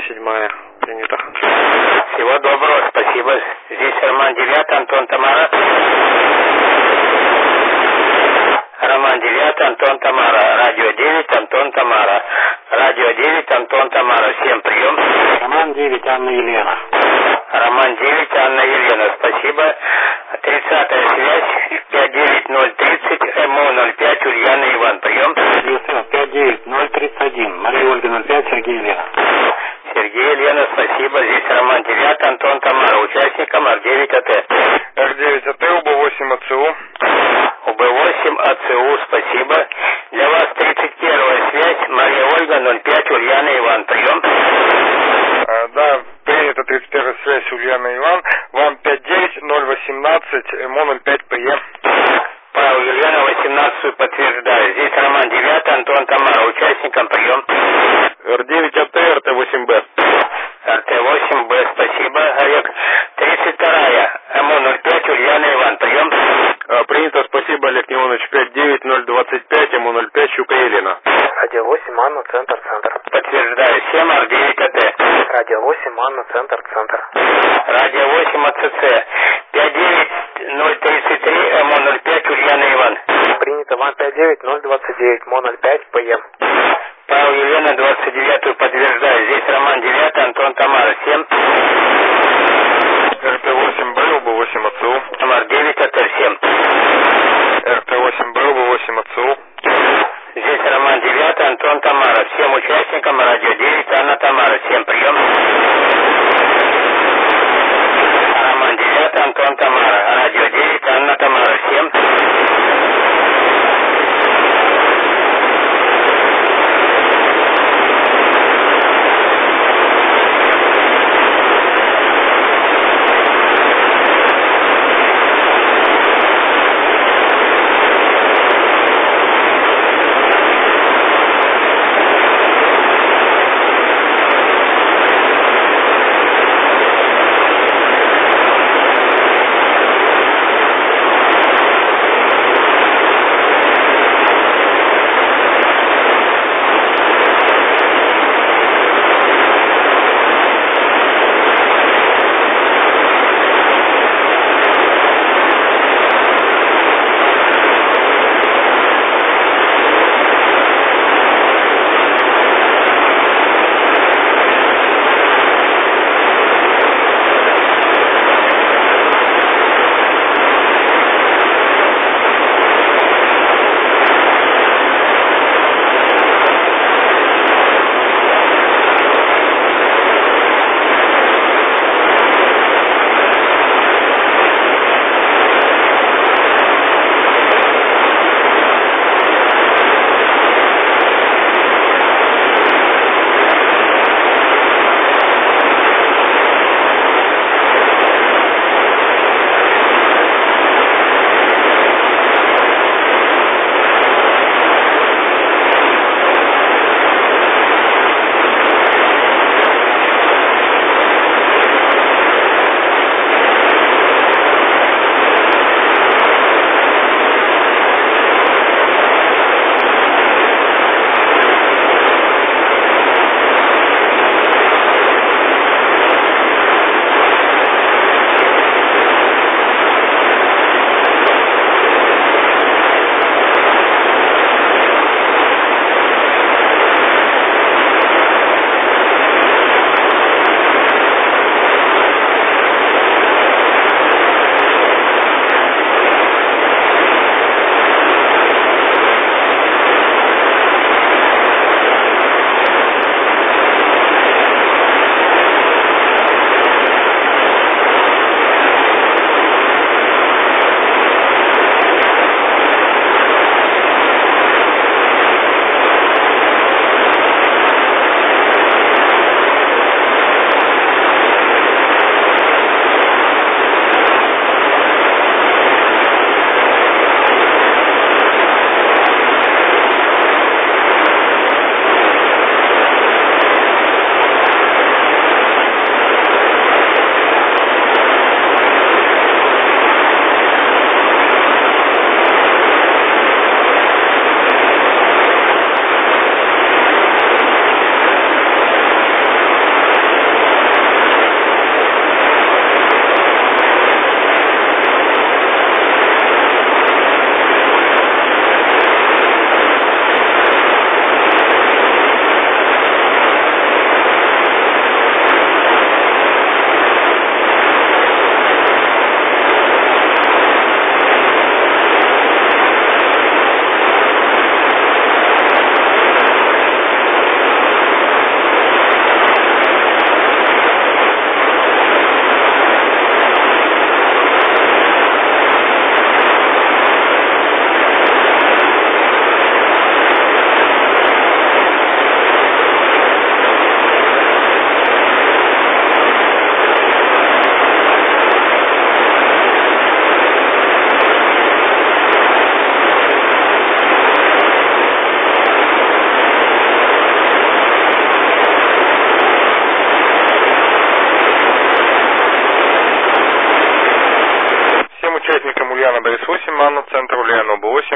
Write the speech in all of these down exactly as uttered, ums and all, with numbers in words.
седьмая. Принято. Всего доброго, спасибо. Здесь Роман девятый, Антон, Тамара. Роман девятый, Антон, Тамара. Радио девять, Антон, Тамара. Радио девять, Антон, Тамара. Всем прием. Роман девять, Анна Елена. Роман девять, Анна Елена. Спасибо. тридцатая связь. пять девять ноль тридцать, МО ноль пять, Ульяна Иван. Прием. пять девять ноль тридцать один. Мария Ольга ноль пять, Сергей Елена. Сергей Елена, спасибо. Здесь Роман девятый, Антон, Тамара. Участникам Ар девять АТ. Ар девять АТ, УБ восемь АЦУ. УБ восемь АЦУ, спасибо. Для вас тридцать первая связь. Мария Ольга ноль пять, Ульяна Иван. Прием. А, да, принято тридцать первая связь, Ульяна Иван. Вам пять девять ноль восемнадцать, МО ноль пять ПЕ. Павел Юлиана восемнадцать подтверждаю. Здесь Роман девятый, Антон, Тамара. Участникам прием. Ар девять АТ, РТ восемь Б. РТ восемь Б, спасибо, Олег. тридцать вторая, МО ноль пять, Ульяна Иван. Прием. А, принято, спасибо, Олег Неонович. пять девять ноль двадцать пять, МО ноль пять, Щука Елена. Радио восемь, Анна, центр, центр. Подтверждаю. семь Ар девять АТ. Радио восемь, Анна, центр, центр. Радио восемь АЦЦ. пять девять ноль тридцать три, МО ноль пять, Ульяна Иван. Принято, вам пять девять ноль двадцать девять, МО ноль пять, ПЕ. Павел Елена двадцать девятую подтверждаю. Здесь Роман девятый, Антон, Тамара. семь. РТ восемь Б, УБ восемь АЦУ. Ар девять АТ семь. РТ восемь Б, УБ восемь АЦУ. Здесь Роман девятый, Антон, Тамара. Всем участникам Радио девять, Анна, Тамара. Всем прием. Роман девятый, Антон, Тамара. Радио девять, Анна, Тамара. Всем.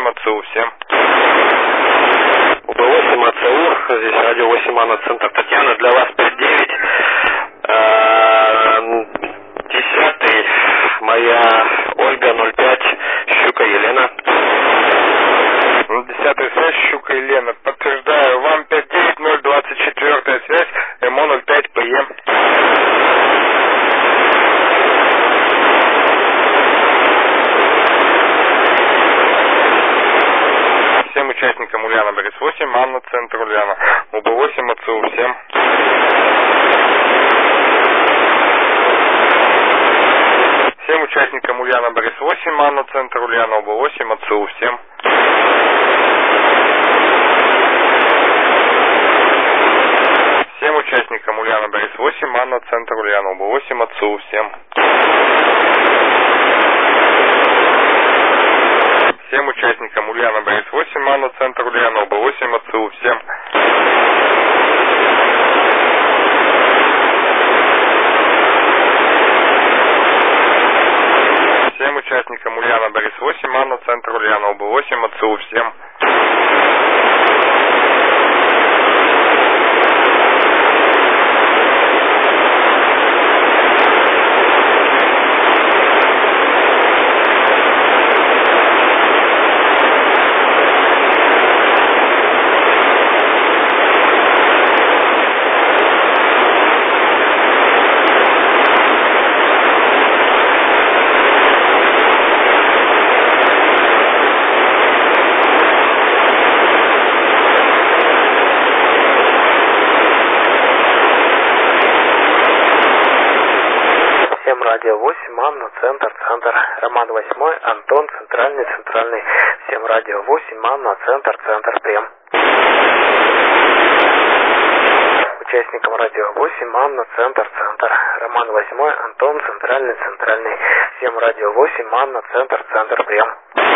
восемь АЦУ, всем. У Б восемь АЦУ, здесь радио восемь Анна, центр Татьяна, для вас пять девять. Десятый, моя Ольга, ноль пять, Щука Елена. Десятая связь, Щука Елена. Подтверждаю, вам пять девять ноль двадцать четвёртая связь, МО ноль пять ПЕ. Всем участникам Ульяна Борис восемь, Анна, центр Ульяна. У Б восемь АЦУ, всем. Всем участникам Ульяна Борис восемь, Анна, центр Ульяна, У Б восемь АЦУ, всем. Всем участникам Ульяна Борис восемь, Анна, центр Ульяна, У Б восемь АЦУ, всем. Всем участникам Ульяна Борис восемь, Анна, центр Ульяна, У Б восемь АЦУ, всем. Всем участникам Ульяна Борис восемь, Анна, центр Ульяна, У Б восемь АЦУ, всем. Радио восемь, Анна, центр, центр, Роман восьмой, Антон, центральный, центральный, всем радио восемь, Анна, центр, центр, прием. Участникам радио восемь, Анна, центр, центр, Роман восьмой, Антон, центральный, центральный, всем радио восемь, Анна, центр, центр, прием.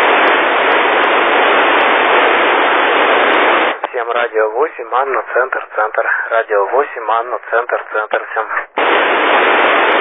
Всем радио восемь, Анна, центр, центр, радио восемь, Анна, центр, центр, всем.